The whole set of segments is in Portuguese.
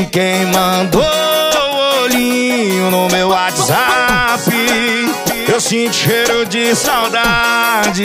quem mandou o olhinho no meu WhatsApp? Eu sinto cheiro de saudades.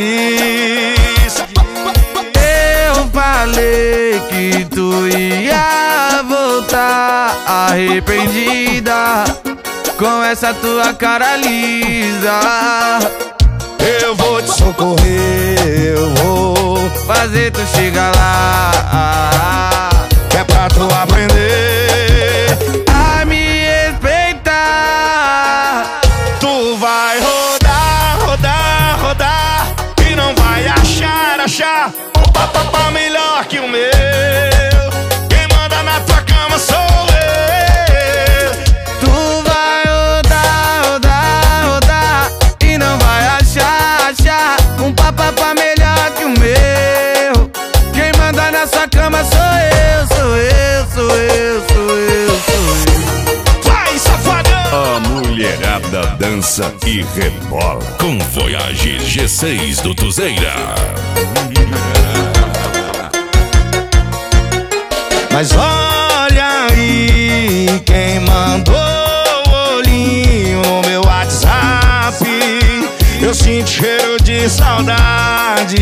Eu falei que tu ia voltar arrependida com essa tua cara lisa. Eu vou te socorrer, eu vou fazer tu chegar lá, que é pra tu aprender a me respeitar. Tu vai rodar, rodar, rodar e não vai achar um papapá melhor que o meu. Quem manda na tua cama sou eu. Tu vai rodar, rodar, rodar e não vai achar um papapá melhor que o meu. Quem manda nessa cama sou eu, sou eu, sou eu, sou eu, sou eu. Vai, safadão! A mulherada dança e rebola com Voyage G6 do Tuzeira. Mas olha aí, quem mandou o olhinho no meu WhatsApp? Eu sinto cheiro de saudades.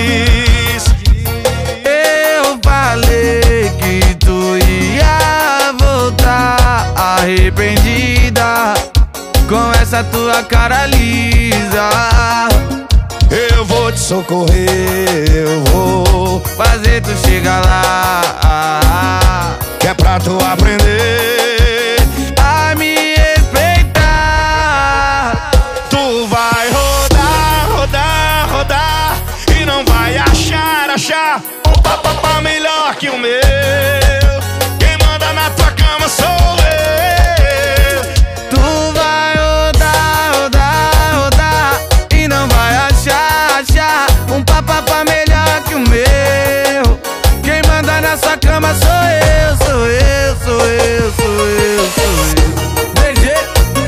Eu falei que tu ia voltar arrependida com essa tua cara lisa. Eu vou te socorrer, eu vou fazer tu chegar lá, que é pra tu aprender a me respeitar. Tu vai rodar, rodar, rodar e não vai achar um papapá melhor que o meu. Quem manda na tua cama sou eu. Tu vai rodar, rodar, rodar e não vai achar um papapá melhor que o meu. Quem manda nessa cama sou eu, sou eu, sou eu, sou eu, sou eu. DG,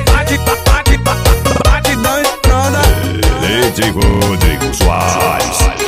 bate, dá estronda. Rodrigo Soares.